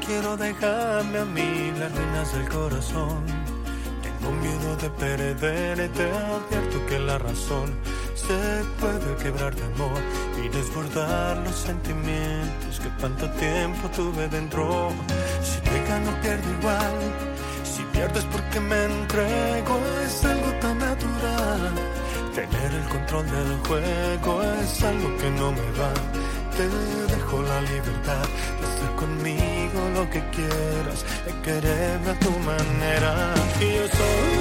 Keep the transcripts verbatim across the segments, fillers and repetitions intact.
quiero dejarme a mí las reinas del corazón. Tengo miedo de perder y te advierto que la razón se puede quebrar de amor y desbordar los sentimientos que tanto tiempo tuve dentro. Si te gano pierdo igual, si pierdes porque me entrego, es algo tan natural. Tener el control del juego es algo que no me va. Te dejo la libertad de hacer conmigo lo que quieras, de quererme a tu manera. Y yo soy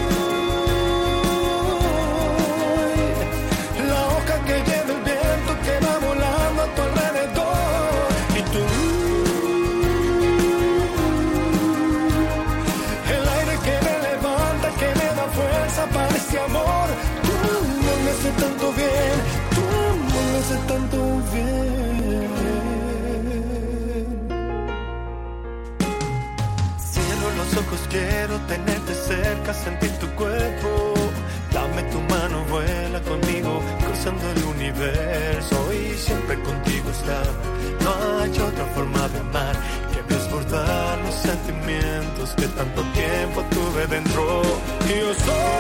la hoja que lleva el viento que va volando a tu alrededor. Y tú, el aire que me levanta, que me da fuerza para este amor. Tu amor me hace tanto bien, tu amor me hace tanto bien. Ojos quiero tenerte cerca, sentir tu cuerpo. Dame tu mano, vuela conmigo, cruzando el universo y siempre contigo estar. No hay otra forma de amar que desbordar los sentimientos que tanto tiempo tuve dentro. Y yo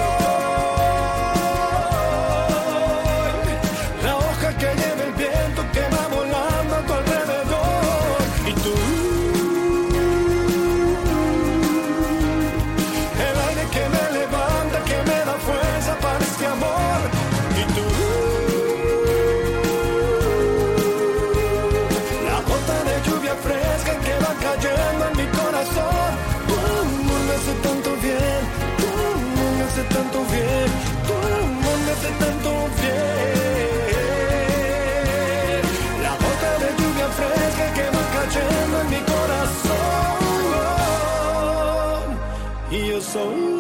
soy la hoja que lleva el viento que va volando a tu alrededor. Y tú, tanto bien, tu amor me hace tanto bien. La gota de lluvia fresca que va cayendo en mi corazón. Y yo soy